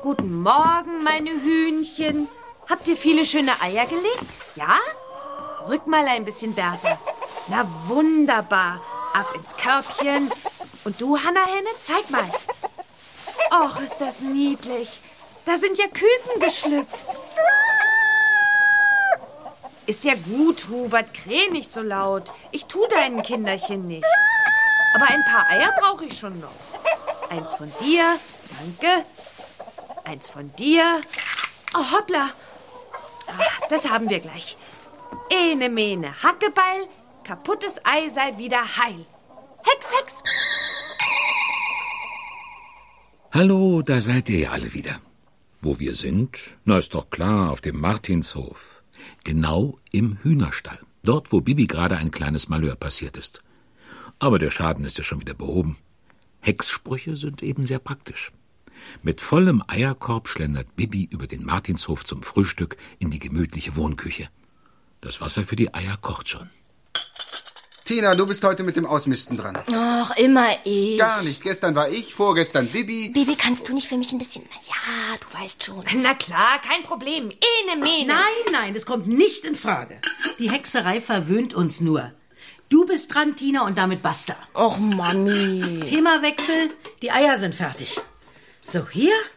Guten Morgen, meine Hühnchen. Habt ihr viele schöne Eier gelegt? Ja? Rück mal ein bisschen, Bertha. Na, wunderbar. Ab ins Körbchen. Und du, Hanna-Henne, zeig mal. Och, ist das niedlich. Da sind ja Küken geschlüpft. Ist ja gut, Hubert, kräh nicht so laut. Ich tu deinen Kinderchen nichts. Aber ein paar Eier brauche ich schon noch. Eins von dir, danke. Eins von dir. Oh, hoppla. Ach, das haben wir gleich. Ene, mene, Hackebeil, kaputtes Ei sei wieder heil. Hex, Hex. Hallo, da seid ihr ja alle wieder. Wo wir sind? Na, ist doch klar, auf dem Martinshof. Genau im Hühnerstall. Dort, wo Bibi gerade ein kleines Malheur passiert ist. Aber der Schaden ist ja schon wieder behoben. Hexsprüche sind eben sehr praktisch. Mit vollem Eierkorb schlendert Bibi über den Martinshof zum Frühstück in die gemütliche Wohnküche. Das Wasser für die Eier kocht schon. Tina, du bist heute mit dem Ausmisten dran. Ach, immer ich. Gar nicht. Gestern war ich, vorgestern Bibi. Bibi, kannst du nicht für mich ein bisschen... Ja, du weißt schon. Na klar, kein Problem. Ene, mene. Nein, das kommt nicht in Frage. Die Hexerei verwöhnt uns nur. Du bist dran, Tina, und damit basta. Och, Mami. Themawechsel, die Eier sind fertig. So, hier